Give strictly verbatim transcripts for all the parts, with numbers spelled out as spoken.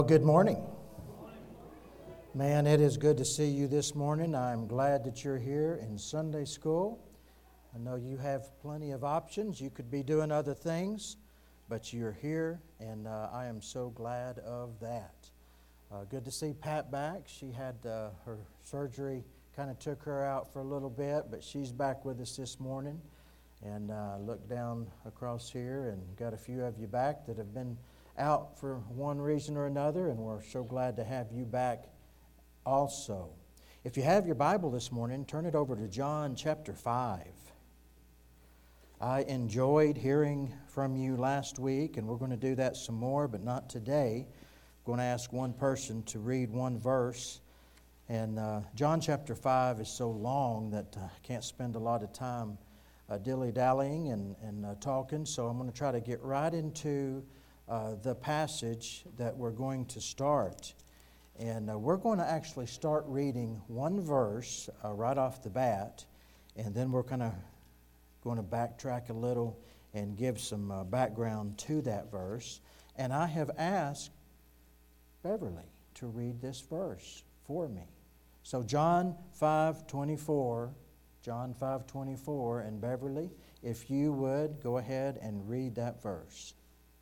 Good morning. Man, it is good to see you this morning. I'm glad that you're here in Sunday school. I know you have plenty of options. You could be doing other things, but you're here, and uh, I am so glad of that. Uh, good to see Pat back. She had uh, her surgery, kind of took her out for a little bit, but she's back with us this morning. And uh, look down across here and got a few of you back that have been out for one reason or another, and we're so glad to have you back also. If you have your Bible this morning, turn it over to John chapter five. I enjoyed hearing from you last week, and we're going to do that some more, but not today. I'm going to ask one person to read one verse, and uh, John chapter five is so long that I can't spend a lot of time uh, dilly-dallying and, and uh, talking, so I'm going to try to get right into Uh, the passage that we're going to start. And uh, we're going to actually start reading one verse uh, right off the bat, and then we're kind of going to backtrack a little and give some uh, background to that verse. And I have asked Beverly to read this verse for me. So John five twenty-four, John five twenty-four, and Beverly, if you would go ahead and read that verse.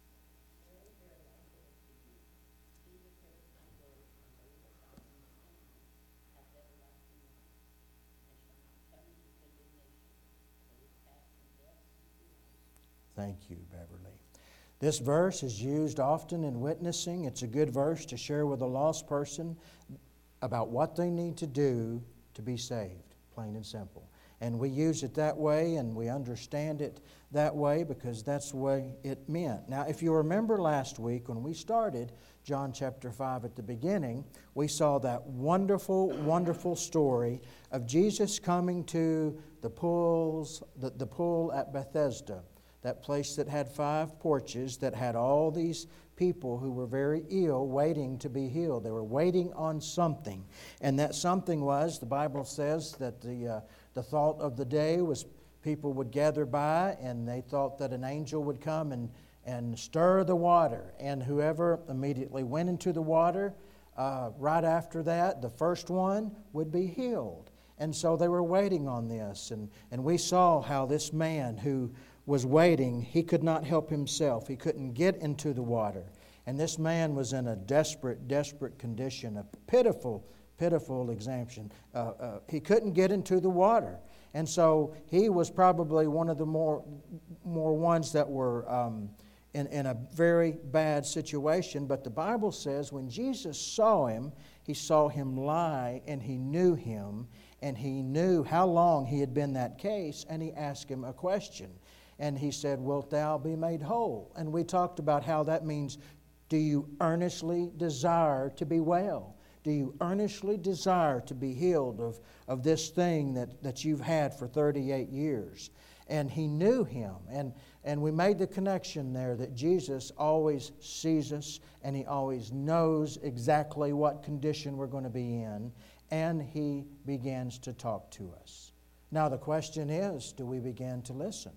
Thank you, Beverly. This verse is used often in witnessing. It's a good verse to share with a lost person about what they need to do to be saved, plain and simple. And we use it that way, and we understand it that way because that's the way it meant. Now, if you remember last week when we started John chapter five at the beginning, we saw that wonderful, wonderful story of Jesus coming to the pools, the, the pool at Bethesda. That place that had five porches, that had all these people who were very ill waiting to be healed. They were waiting on something. And that something was, the Bible says that the, uh, the thought of the day was people would gather by and they thought that an angel would come and, and stir the water. And whoever immediately went into the water, uh, right after that, the first one would be healed. And so they were waiting on this. And, and we saw how this man who was waiting, he could not help himself. He couldn't get into the water. And this man was in a desperate, desperate condition, a pitiful, pitiful exemption. Uh, uh, he couldn't get into the water. And so he was probably one of the more, more ones that were um, in, in a very bad situation. But the Bible says when Jesus saw him, he saw him lie and he knew him. And he knew how long he had been that case. And he asked him a question. And he said, "Wilt thou be made whole?" And we talked about how that means, do you earnestly desire to be well? Do you earnestly desire to be healed of, of this thing that, that you've had for thirty-eight years? And he knew him. And, and we made the connection there that Jesus always sees us and he always knows exactly what condition we're going to be in. And he begins to talk to us. Now the question is, do we begin to listen?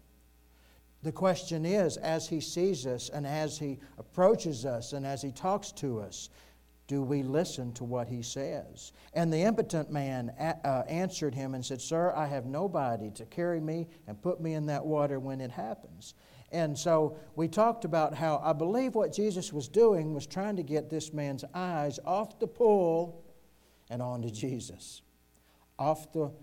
The question is, as he sees us and as he approaches us and as he talks to us, do we listen to what he says? And the impotent man a- uh, answered him and said, "Sir, I have nobody to carry me and put me in that water when it happens." And so we talked about how I believe what Jesus was doing was trying to get this man's eyes off the pool and onto Jesus. Off the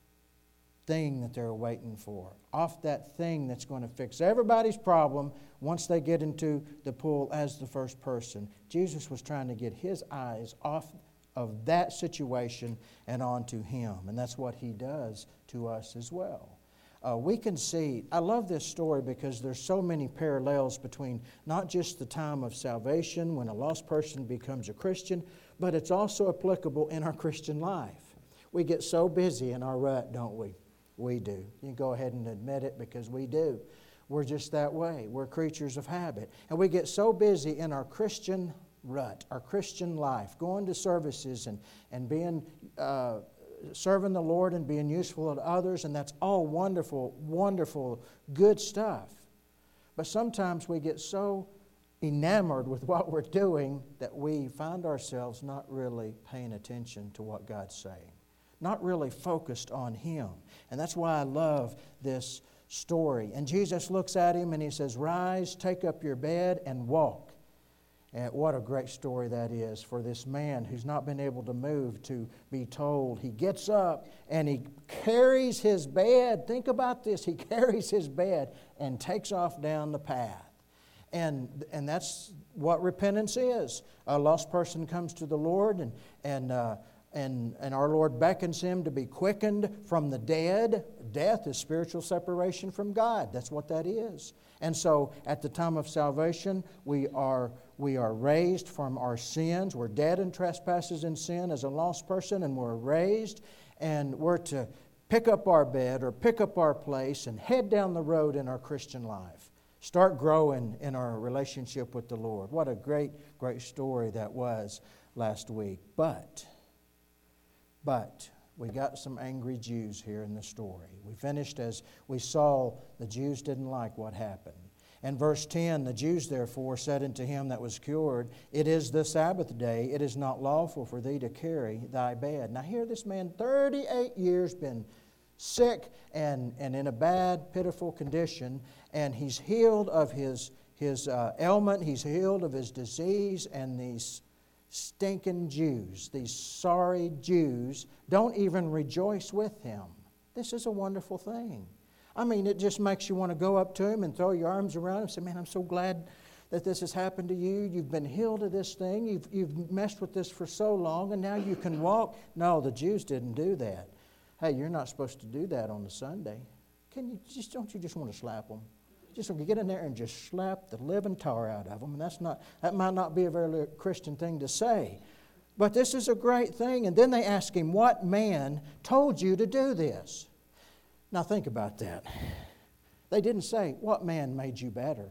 thing that they're waiting for, off that thing that's going to fix everybody's problem once they get into the pool as the first person. Jesus was trying to get his eyes off of that situation and onto him, and that's what he does to us as well. Uh, we can see, I love this story because there's so many parallels between not just the time of salvation when a lost person becomes a Christian, but it's also applicable in our Christian life. We get so busy in our rut, don't we? We do. You can go ahead and admit it because we do. We're just that way. We're creatures of habit. And we get so busy in our Christian rut, our Christian life, going to services and, and being uh, serving the Lord and being useful to others, and that's all wonderful, wonderful, good stuff. But sometimes we get so enamored with what we're doing that we find ourselves not really paying attention to what God's saying, not really focused on Him. And that's why I love this story. And Jesus looks at him and He says, "Rise, take up your bed and walk." And what a great story that is for this man who's not been able to move to be told. He gets up and he carries his bed. Think about this. He carries his bed and takes off down the path. And, and that's what repentance is. A lost person comes to the Lord and, and, uh, and, and our Lord beckons him to be quickened from the dead. Death is spiritual separation from God. That's what that is. And so at the time of salvation, we are we are raised from our sins. We're dead in trespasses and sin as a lost person, and we're raised, and we're to pick up our bed or pick up our place and head down the road in our Christian life. Start growing in our relationship with the Lord. What a great, great story that was last week. But, but, we got some angry Jews here in the story. We finished as we saw the Jews didn't like what happened. In verse ten, the Jews therefore said unto him that was cured, "It is the Sabbath day. It is not lawful for thee to carry thy bed." Now here this man, thirty-eight years, been sick and, and in a bad, pitiful condition, and he's healed of his, his uh, ailment, he's healed of his disease, and these stinking Jews, these sorry Jews, don't even rejoice with him. This is a wonderful thing. I mean, it just makes you want to go up to him and throw your arms around him and say, "Man, I'm so glad that this has happened to you. You've been healed of this thing. You've, you've messed with this for so long, and now you can walk." No, the Jews didn't do that. Hey, you're not supposed to do that on the Sunday. Can you just, don't you just want to slap them? Just get in there and just slap the living tar out of them. And that's not, that might not be a very Christian thing to say. But this is a great thing. And then they ask him, "What man told you to do this?" Now think about that. They didn't say, "What man made you better?"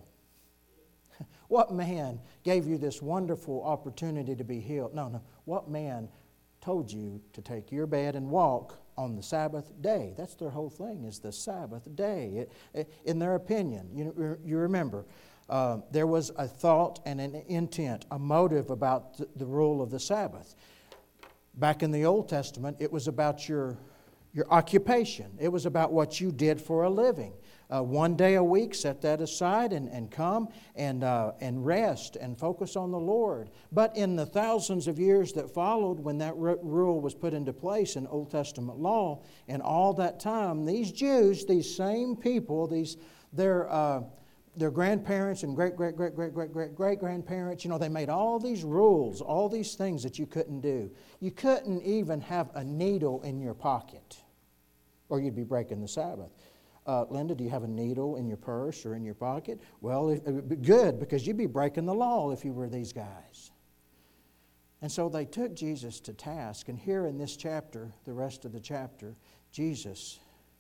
What man gave you this wonderful opportunity to be healed? No, no. What man told you to take your bed and walk on the Sabbath day? That's their whole thing, is the Sabbath day. It, it, in their opinion, you, you remember, uh, there was a thought and an intent, a motive about the, the rule of the Sabbath. Back in the Old Testament, it was about your, your occupation. It was about what you did for a living. Uh, one day a week, set that aside and, and come and, uh, and rest and focus on the Lord. But in the thousands of years that followed, when that r- rule was put into place in Old Testament law, and all that time, these Jews, these same people, these their uh, their grandparents and great great great great great great great grandparents, you know, they made all these rules, all these things that you couldn't do. You couldn't even have a needle in your pocket, or you'd be breaking the Sabbath. Uh, Linda, do you have a needle in your purse or in your pocket? Well, it would be good, because you'd be breaking the law if you were these guys. And so they took Jesus to task. And here in this chapter, the rest of the chapter, Jesus,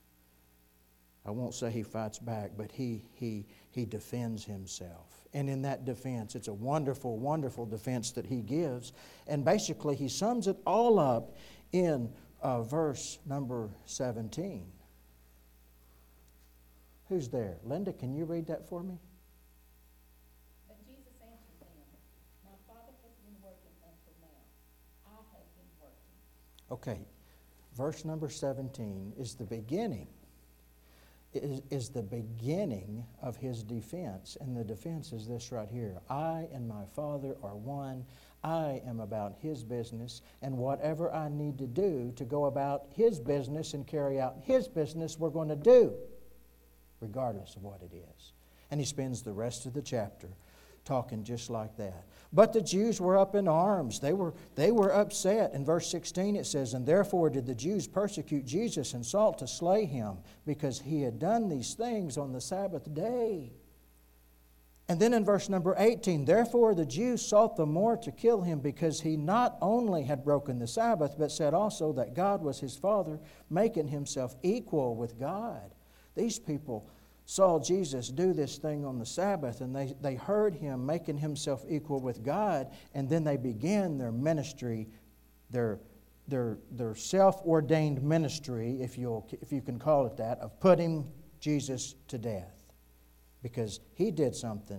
I won't say he fights back, but he, he, he defends himself. And in that defense, it's a wonderful, wonderful defense that he gives. And basically, he sums it all up in uh, verse number seventeen. Who's there? Linda, can you read that for me? But Jesus answered them, "My Father has been working until now. I have been working." Okay, verse number seventeen is the beginning. Is, is the beginning of his defense. And the defense is this right here. I and my Father are one. I am about his business, and whatever I need to do to go about his business and carry out his business, we're going to do, regardless of what it is. And he spends the rest of the chapter talking just like that. But the Jews were up in arms. They were, they were upset. In verse sixteen it says, "And therefore did the Jews persecute Jesus and sought to slay him, because he had done these things on the Sabbath day." And then in verse number eighteen, "Therefore the Jews sought the more to kill him, because he not only had broken the Sabbath, but said also that God was his Father, making himself equal with God." These people saw Jesus do this thing on the Sabbath, and they, they heard him making himself equal with God, and then they began their ministry, their, their, their self-ordained ministry, if, you'll, if you can call it that, of putting Jesus to death. Because he did something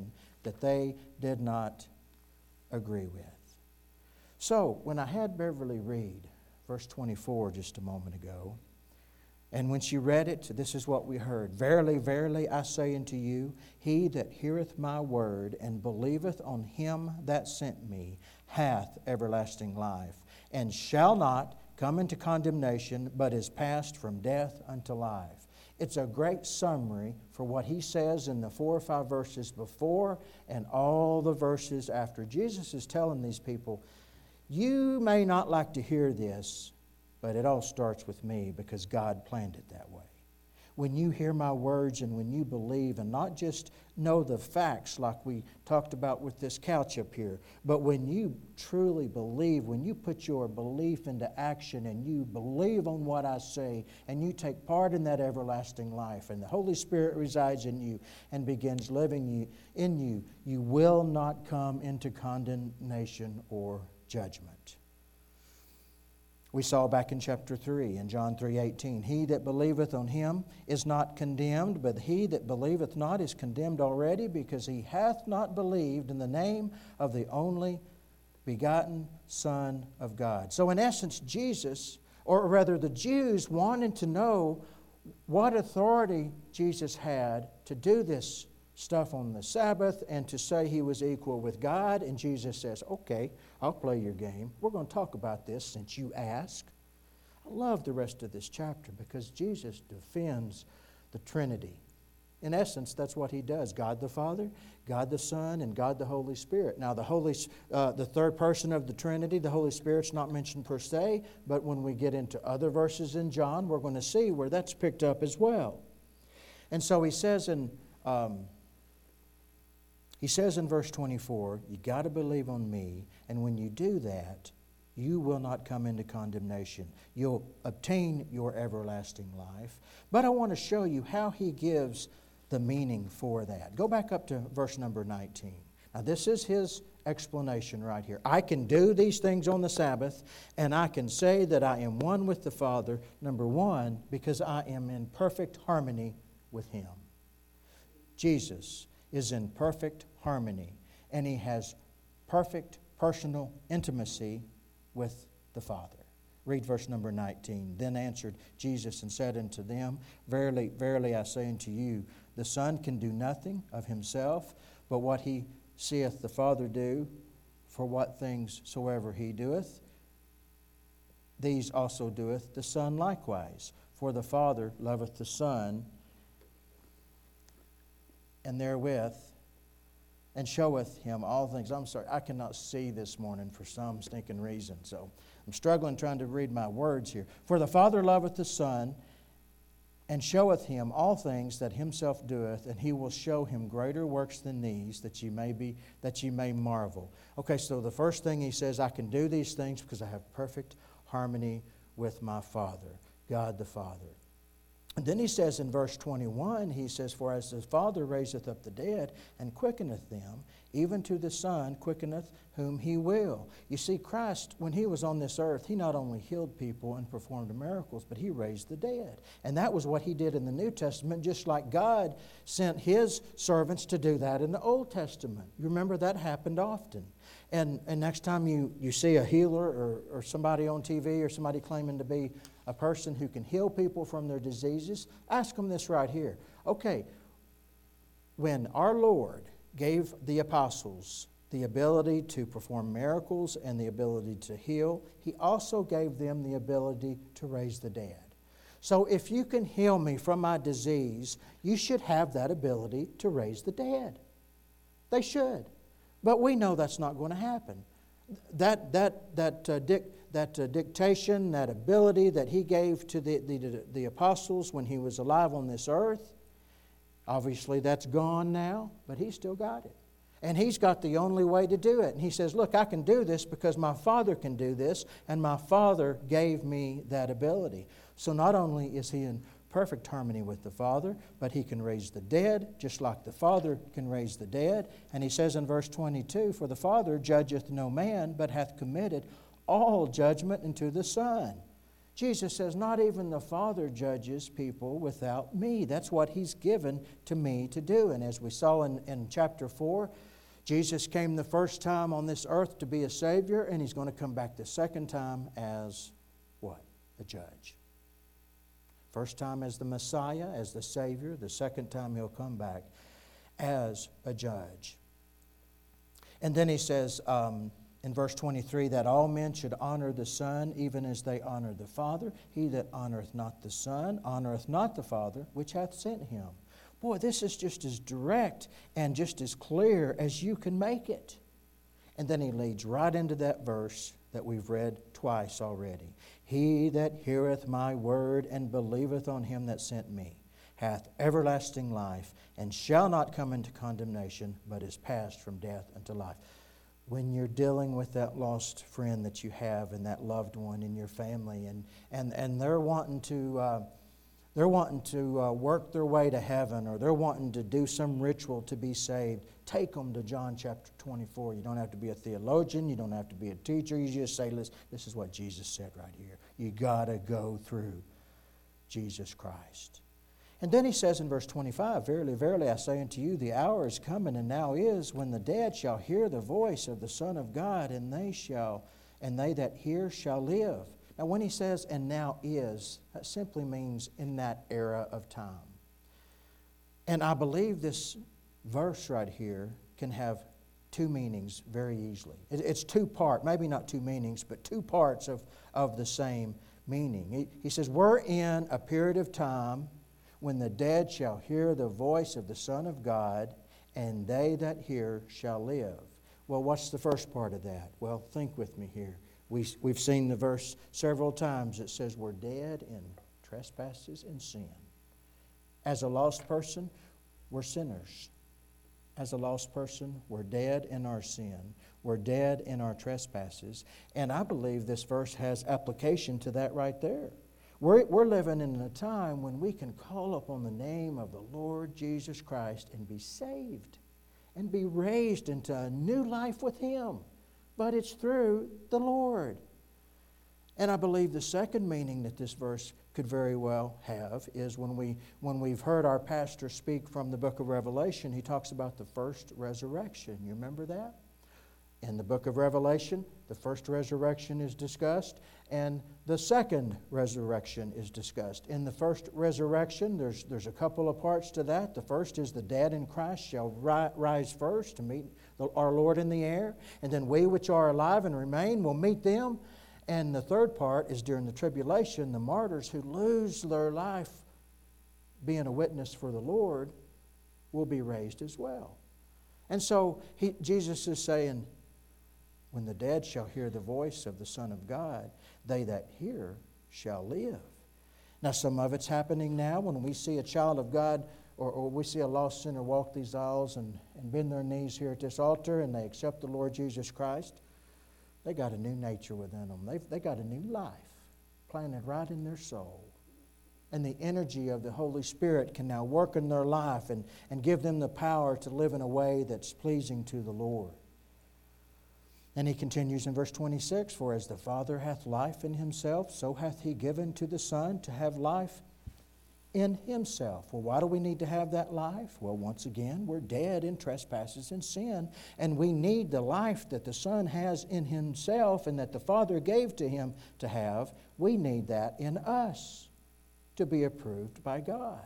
that they did not agree with. So, when I had Beverly read verse twenty-four just a moment ago, and when she read it, this is what we heard. Verily, verily, I say unto you, he that heareth my word and believeth on him that sent me hath everlasting life, and shall not come into condemnation, but is passed from death unto life. It's a great summary for what he says in the four or five verses before and all the verses after. Jesus is telling these people, you may not like to hear this, but it all starts with me because God planned it that way. When you hear my words and when you believe and not just know the facts like we talked about with this couch up here, but when you truly believe, when you put your belief into action and you believe on what I say and you take part in that everlasting life and the Holy Spirit resides in you and begins living you, in you, you will not come into condemnation or judgment. We saw back in chapter three, in John three eighteen, he that believeth on him is not condemned, but he that believeth not is condemned already, because he hath not believed in the name of the only begotten Son of God. So in essence, Jesus, or rather the Jews, wanted to know what authority Jesus had to do this stuff on the Sabbath and to say he was equal with God. And Jesus says, okay, I'll play your game. We're going to talk about this since you ask. I love the rest of this chapter because Jesus defends the Trinity. In essence, that's what he does. God the Father, God the Son, and God the Holy Spirit. Now, the Holy, uh, the third person of the Trinity, the Holy Spirit's not mentioned per se, but when we get into other verses in John, we're going to see where that's picked up as well. And so he says in... Um, He says in verse twenty-four, you got to believe on me, and when you do that, you will not come into condemnation. You'll obtain your everlasting life. But I want to show you how he gives the meaning for that. Go back up to verse number nineteen. Now this is his explanation right here. I can do these things on the Sabbath, and I can say that I am one with the Father, number one, because I am in perfect harmony with him. Jesus is in perfect harmony, and he has perfect personal intimacy with the Father. Read verse number nineteen. Then answered Jesus and said unto them, Verily, verily, I say unto you, the Son can do nothing of himself, but what he seeth the Father do, for what things soever he doeth, these also doeth the Son likewise. For the Father loveth the Son, and therewith, and showeth him all things. I'm sorry, I cannot see this morning for some stinking reason, so I'm struggling trying to read my words here. For the Father loveth the Son, and showeth him all things that himself doeth, and he will show him greater works than these, that ye may be, that ye may marvel. Okay, so the first thing he says, I can do these things because I have perfect harmony with my Father, God the Father. And then he says in verse twenty-one, he says, For as the Father raiseth up the dead and quickeneth them, even to the Son quickeneth whom he will. You see, Christ, when he was on this earth, he not only healed people and performed miracles, but he raised the dead. And that was what he did in the New Testament, just like God sent his servants to do that in the Old Testament. You remember that happened often. And, and next time you, you see a healer or, or somebody on T V or somebody claiming to be a person who can heal people from their diseases, ask them this right here. Okay, when our Lord gave the apostles the ability to perform miracles and the ability to heal, he also gave them the ability to raise the dead. So if you can heal me from my disease, you should have that ability to raise the dead. They should. But we know that's not going to happen. That, that, that, uh, dic, that uh, dictation, that ability that he gave to the, the, the apostles when he was alive on this earth, obviously that's gone now, but he's still got it. And he's got the only way to do it. And he says, look, I can do this because my Father can do this, and my Father gave me that ability. So not only is he in perfect harmony with the Father, but he can raise the dead, just like the Father can raise the dead. And he says in verse twenty-two, For the Father judgeth no man, but hath committed all judgment unto the Son. Jesus says, not even the Father judges people without me. That's what he's given to me to do. And as we saw in, in chapter four, Jesus came the first time on this earth to be a Savior, and He's going to come back the second time as what? A judge. First time as the Messiah, as the Savior. The second time He'll come back as a judge. And then He says um, in verse twenty-three that all men should honor the Son even as they honor the Father. He that honoreth not the Son honoreth not the Father which hath sent Him. Boy, this is just as direct and just as clear as you can make it. And then He leads right into that verse that we've read twice already. He that heareth my word and believeth on Him that sent me hath everlasting life, and shall not come into condemnation, but is passed from death unto life. When you're dealing with that lost friend that you have and that loved one in your family, and, and, and they're wanting to... Uh, They're wanting to uh, work their way to heaven, or they're wanting to do some ritual to be saved, take them to John chapter twenty-four. You don't have to be a theologian. You don't have to be a teacher. You just say, listen, this is what Jesus said right here. You got to go through Jesus Christ. And then He says in verse twenty-five, Verily, verily, I say unto you, the hour is coming, and now is, when the dead shall hear the voice of the Son of God, and they shall, and they that hear shall live. Now, when He says, and now is, that simply means in that era of time. And I believe this verse right here can have two meanings very easily. It's two part, maybe not two meanings, but two parts of, of the same meaning. He, he says, we're in a period of time when the dead shall hear the voice of the Son of God, and they that hear shall live. Well, what's the first part of that? Well, think with me here. We, we've seen the verse several times. It says we're dead in trespasses and sin. As a lost person, we're sinners. As a lost person, we're dead in our sin. We're dead in our trespasses. And I believe this verse has application to that right there. We're, we're living in a time when we can call upon the name of the Lord Jesus Christ and be saved and be raised into a new life with Him. But it's through the Lord. And I believe the second meaning that this verse could very well have is when, we, when we've heard our pastor speak from the book of Revelation, he talks about the first resurrection. You remember that? In the book of Revelation, the first resurrection is discussed, and the second resurrection is discussed. In the first resurrection, there's, there's a couple of parts to that. The first is the dead in Christ shall ri- rise first to meet the, our Lord in the air, and then we which are alive and remain will meet them. And the third part is during the tribulation, the martyrs who lose their life being a witness for the Lord will be raised as well. And so he, Jesus is saying, when the dead shall hear the voice of the Son of God, they that hear shall live. Now, some of it's happening now when we see a child of God or, or we see a lost sinner walk these aisles and, and bend their knees here at this altar and they accept the Lord Jesus Christ. They got a new nature within them. They've, they got a new life planted right in their soul. And the energy of the Holy Spirit can now work in their life and, and give them the power to live in a way that's pleasing to the Lord. And he continues in verse twenty-six, For as the Father hath life in Himself, so hath He given to the Son to have life in Himself. Well, why do we need to have that life? Well, once again, we're dead in trespasses and sin, and we need the life that the Son has in Himself and that the Father gave to Him to have. We need that in us to be approved by God.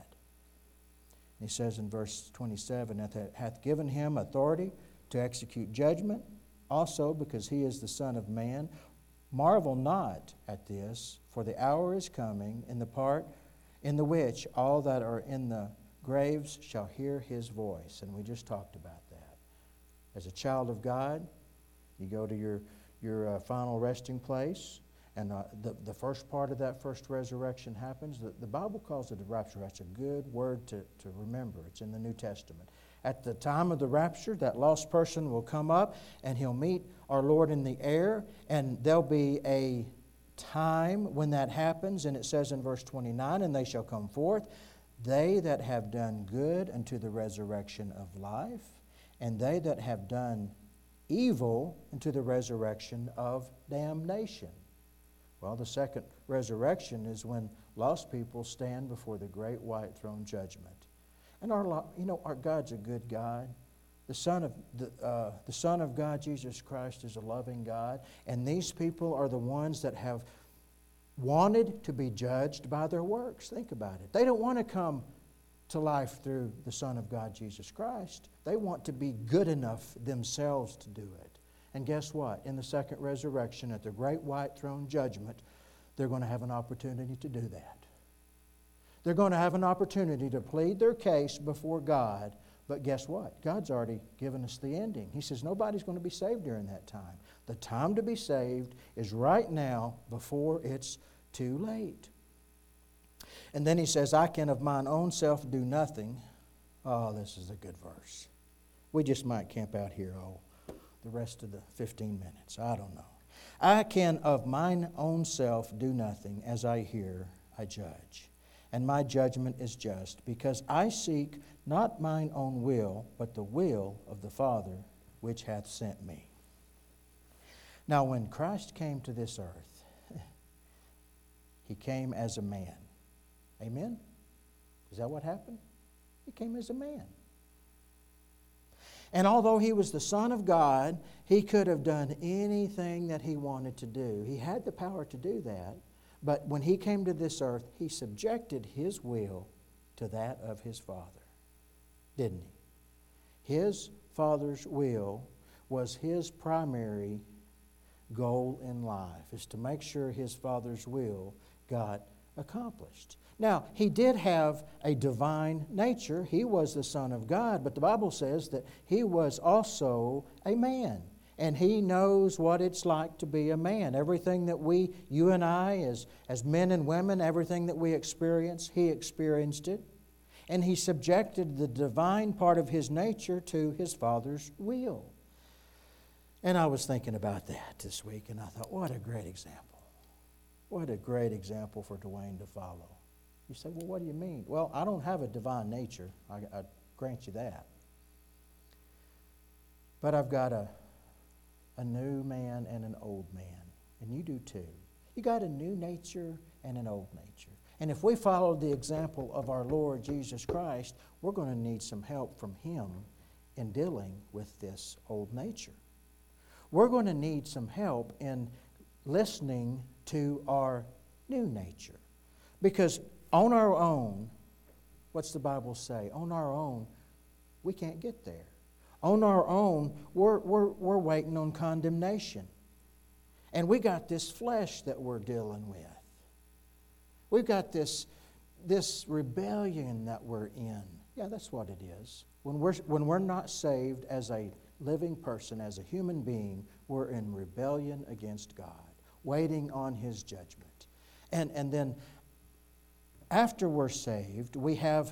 He says in verse twenty-seven, that hath given Him authority to execute judgment, also because He is the Son of Man. Marvel not at this, for the hour is coming in the part in the which all that are in the graves shall hear His voice. And we just talked about that. As a child of God, you go to your, your uh, final resting place, and uh, the, the first part of that first resurrection happens. The, the Bible calls it the rapture. That's a good word to, to remember. It's in the New Testament. At the time of the rapture, that lost person will come up and he'll meet our Lord in the air, and there'll be a time when that happens, and it says in verse twenty-nine, And they shall come forth, they that have done good unto the resurrection of life, and they that have done evil unto the resurrection of damnation. Well, the second resurrection is when lost people stand before the great white throne judgment. And our, you know, our God's a good God. The Son of the, uh, the Son of God, Jesus Christ, is a loving God, and these people are the ones that have wanted to be judged by their works. Think about it. They don't want to come to life through the Son of God, Jesus Christ. They want to be good enough themselves to do it. And guess what? In the second resurrection, at the great white throne judgment, they're going to have an opportunity to do that. They're going to have an opportunity to plead their case before God. But guess what? God's already given us the ending. He says nobody's going to be saved during that time. The time to be saved is right now before it's too late. And then he says, I can of mine own self do nothing. Oh, this is a good verse. We just might camp out here, oh, the rest of the fifteen minutes. I don't know. I can of mine own self do nothing. As I hear, I judge. And my judgment is just, because I seek not mine own will, but the will of the Father which hath sent me. Now, when Christ came to this earth, He came as a man. Amen? Is that what happened? He came as a man. And although He was the Son of God, He could have done anything that He wanted to do. He had the power to do that. But when He came to this earth, He subjected His will to that of His Father. Didn't He? His Father's will was His primary goal in life, is to make sure His Father's will got accomplished. Now, He did have a divine nature. He was the Son of God, but the Bible says that He was also a man. And He knows what it's like to be a man. Everything that we, you and I, as, as men and women, everything that we experience, He experienced it. And He subjected the divine part of His nature to His Father's will. And I was thinking about that this week, and I thought, what a great example. What a great example for Dwayne to follow. You say, well, what do you mean? Well, I don't have a divine nature. I, I grant you that. But I've got a, a new man and an old man. And you do too. You got a new nature and an old nature. And if we follow the example of our Lord Jesus Christ, we're going to need some help from Him in dealing with this old nature. We're going to need some help in listening to our new nature. Because on our own, what's the Bible say? On our own, we can't get there. On our own, we're, we're, we're waiting on condemnation. And we got this flesh that we're dealing with. We've got this, this rebellion that we're in. Yeah, that's what it is. When we're, when we're not saved as a living person, as a human being, we're in rebellion against God, waiting on His judgment. And, and then after we're saved, we have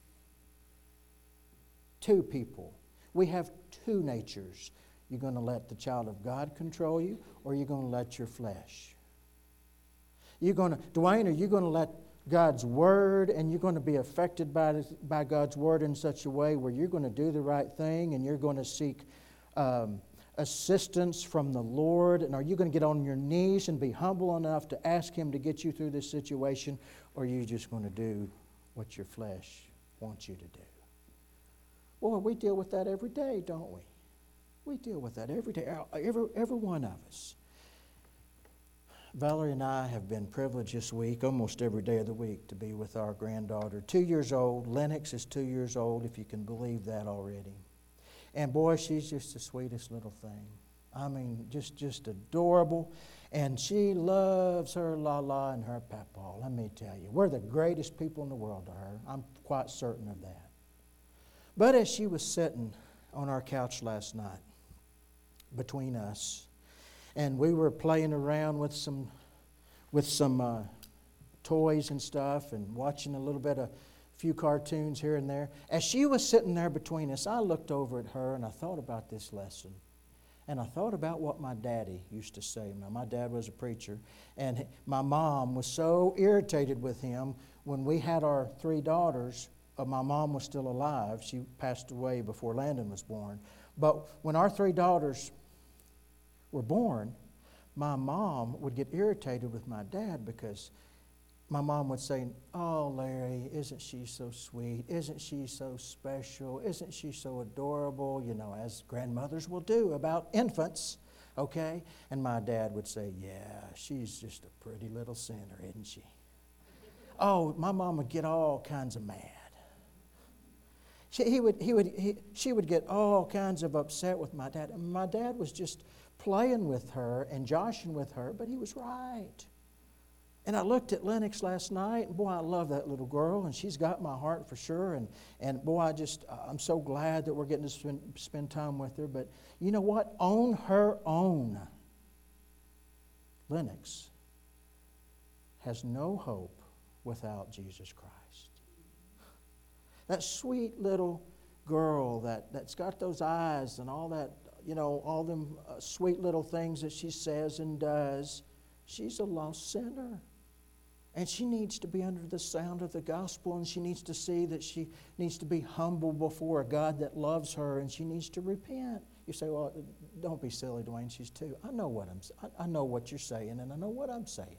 two people. We have two natures. You're going to let the child of God control you, or you're going to let your flesh. You're going to, Dwayne, are you going to let God's Word, and you're going to be affected by, this, by God's Word in such a way where you're going to do the right thing and you're going to seek um, assistance from the Lord? And are you going to get on your knees and be humble enough to ask Him to get you through this situation? Or are you just going to do what your flesh wants you to do? Well, we deal with that every day, don't we? We deal with that every day, every, every one of us. Valerie and I have been privileged this week, almost every day of the week, to be with our granddaughter, two years old. Lennox is two years old, if you can believe that already. And boy, she's just the sweetest little thing. I mean, just, just adorable. And she loves her la-la and her papa. Let me tell you, we're the greatest people in the world to her. I'm quite certain of that. But as she was sitting on our couch last night, between us, and we were playing around with some, with some uh, toys and stuff, and watching a little bit of few cartoons here and there. As she was sitting there between us, I looked over at her and I thought about this lesson. And I thought about what my daddy used to say. Now, my dad was a preacher, and my mom was so irritated with him when we had our three daughters. Uh, my mom was still alive. She passed away before Landon was born. But when our three daughters were born, my mom would get irritated with my dad because my mom would say, "Oh, Larry, isn't she so sweet? Isn't she so special? Isn't she so adorable?" You know, as grandmothers will do about infants, okay? And my dad would say, "Yeah, she's just a pretty little sinner, isn't she?" Oh, my mom would get all kinds of mad. She, he would, he would, he, she would get all kinds of upset with my dad. And my dad was just playing with her and joshing with her, but he was right. And I looked at Lennox last night, and boy, I love that little girl, and she's got my heart for sure. And, and boy, I just, I'm so glad that we're getting to spend, spend time with her. But you know what? On her own, Lennox has no hope without Jesus Christ. That sweet little girl that, that's got those eyes and all that, you know, all them uh, sweet little things that she says and does, she's a lost sinner. And she needs to be under the sound of the gospel, and she needs to see that she needs to be humble before a God that loves her, and she needs to repent. You say, "Well, don't be silly, Dwayne, she's two." I know what I'm I know what you're saying, and I know what I'm saying.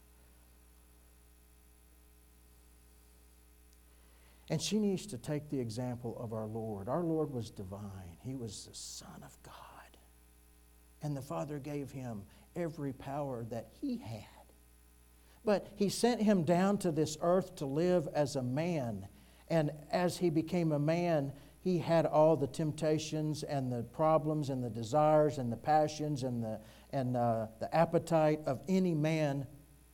And she needs to take the example of our Lord. Our Lord was divine. He was the Son of God. And the Father gave him every power that he had. But he sent him down to this earth to live as a man. And as he became a man, he had all the temptations and the problems and the desires and the passions and the, and, uh, the appetite of any man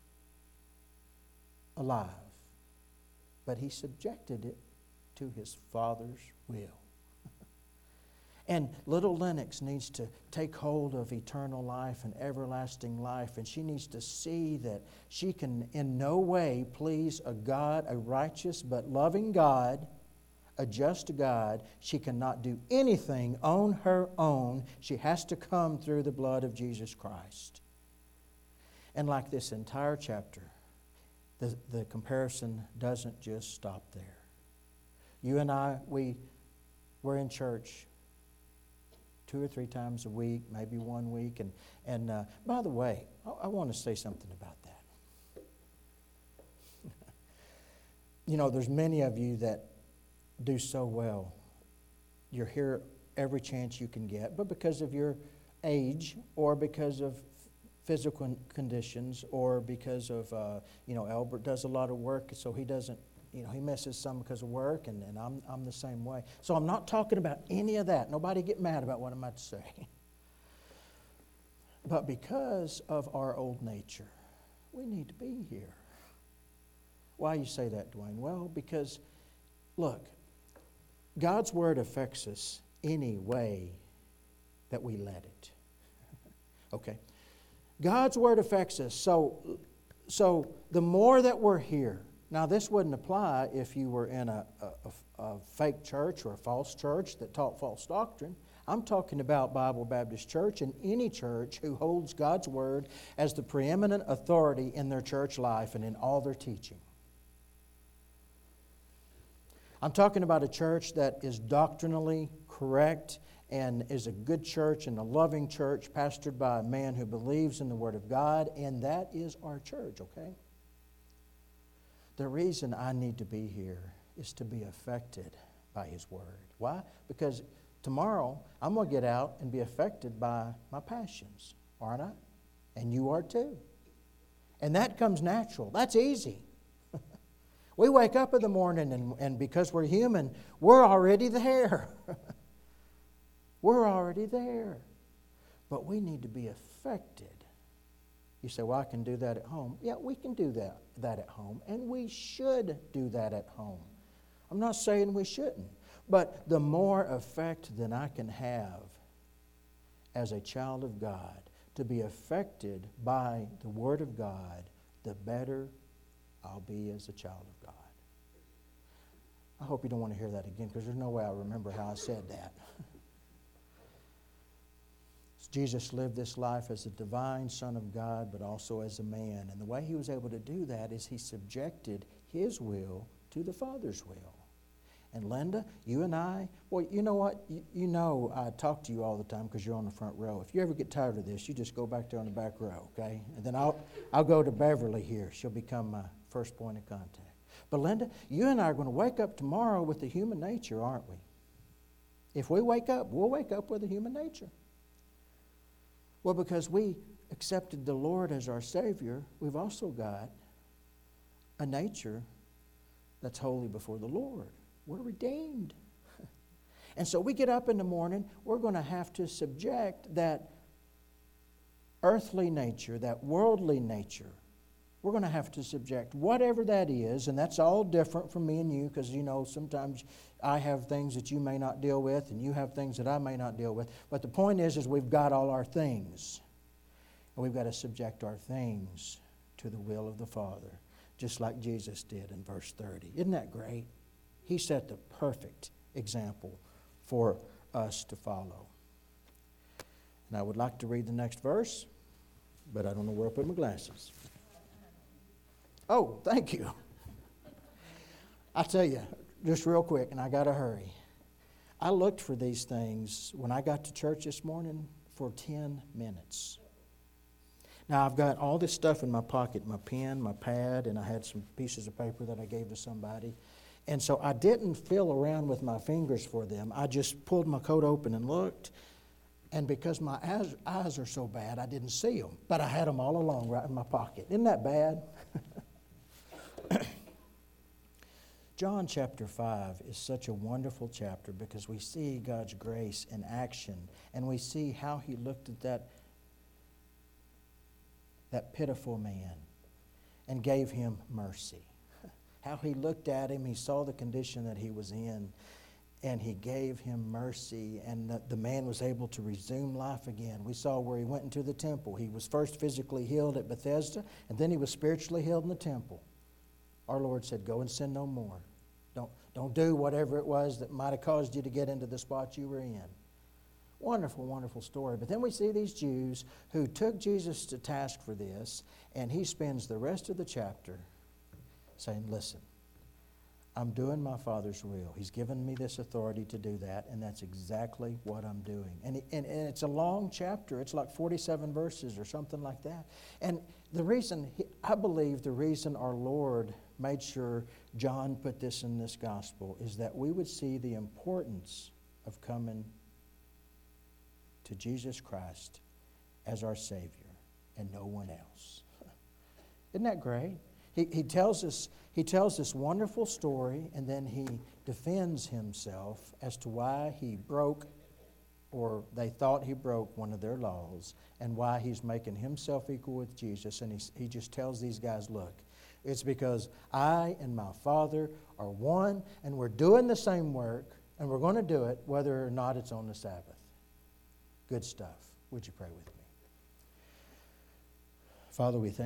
alive. But he subjected it to his Father's will. And little Lennox needs to take hold of eternal life and everlasting life, and she needs to see that she can in no way please a God, a righteous but loving God, a just God. She cannot do anything on her own. She has to come through the blood of Jesus Christ. And like this entire chapter, the, the comparison doesn't just stop there. You and I, we, we're in church two or three times a week, maybe one week. And, and uh, by the way, I, I want to say something about that. You know, there's many of you that do so well. You're here every chance you can get, but because of your age or because of physical conditions or because of, uh, you know, Albert does a lot of work, so he doesn't, you know, he misses some because of work, and, and I'm, I'm the same way. So I'm not talking about any of that. Nobody get mad about what I'm about to say. But because of our old nature, we need to be here. Why you say that, Dwayne? Well, because, look, God's Word affects us any way that we let it. Okay? God's Word affects us. So, so the more that we're here, now this wouldn't apply if you were in a, a, a fake church or a false church that taught false doctrine. I'm talking about Bible Baptist Church and any church who holds God's Word as the preeminent authority in their church life and in all their teaching. I'm talking about a church that is doctrinally correct and is a good church and a loving church pastored by a man who believes in the Word of God, and that is our church, okay? The reason I need to be here is to be affected by His Word. Why? Because tomorrow I'm going to get out and be affected by my passions, aren't I? And you are too. And that comes natural. That's easy. We wake up in the morning, and, and because we're human, we're already there. We're already there. But we need to be affected. You say, "Well, I can do that at home." Yeah, we can do that, that at home, and we should do that at home. I'm not saying we shouldn't, but the more effect that I can have as a child of God to be affected by the Word of God, the better I'll be as a child of God. I hope you don't want to hear that again, because there's no way I remember how I said that. Jesus lived this life as a divine Son of God, but also as a man. And the way He was able to do that is He subjected His will to the Father's will. And Linda, you and I, well, you know what? You, you know I talk to you all the time because you're on the front row. If you ever get tired of this, you just go back there on the back row, okay? And then I'll, I'll go to Beverly here. She'll become my first point of contact. But Linda, you and I are going to wake up tomorrow with the human nature, aren't we? If we wake up, we'll wake up with a human nature. Well, because we accepted the Lord as our Savior, we've also got a nature that's holy before the Lord. We're redeemed. And so we get up in the morning, we're going to have to subject that earthly nature, that worldly nature. We're going to have to subject whatever that is, and that's all different from me and you, because, you know, sometimes I have things that you may not deal with, and you have things that I may not deal with. But the point is, is we've got all our things, and we've got to subject our things to the will of the Father, just like Jesus did in verse thirty. Isn't that great? He set the perfect example for us to follow. And I would like to read the next verse, but I don't know where I put my glasses. Oh, thank you. I tell you, just real quick, and I got to hurry. I looked for these things when I got to church this morning for ten minutes. Now, I've got all this stuff in my pocket, my pen, my pad, and I had some pieces of paper that I gave to somebody. And so I didn't feel around with my fingers for them. I just pulled my coat open and looked. And because my eyes, eyes are so bad, I didn't see them. But I had them all along right in my pocket. Isn't that bad? John chapter five is such a wonderful chapter because we see God's grace in action. And we see how He looked at that, that pitiful man and gave him mercy. How He looked at him, He saw the condition that he was in, and He gave him mercy, and the, the man was able to resume life again. We saw where he went into the temple. He was first physically healed at Bethesda, and then he was spiritually healed in the temple. Our Lord said, go and sin no more. Don't, don't do whatever it was that might have caused you to get into the spot you were in. Wonderful, wonderful story. But then we see these Jews who took Jesus to task for this, and He spends the rest of the chapter saying, listen, I'm doing my Father's will. He's given me this authority to do that, and that's exactly what I'm doing. And, and, and it's a long chapter. It's like forty-seven verses or something like that. And the reason, I believe the reason our Lord made sure John put this in this gospel is that we would see the importance of coming to Jesus Christ as our Savior and no one else. Isn't that great? He, he tells us, he tells this wonderful story, and then he defends himself as to why he broke, or they thought he broke one of their laws, and why he's making himself equal with Jesus. And he, he just tells these guys, look, it's because I and my Father are one, and we're doing the same work, and we're going to do it whether or not it's on the Sabbath. Good stuff. Would you pray with me? Father, we thank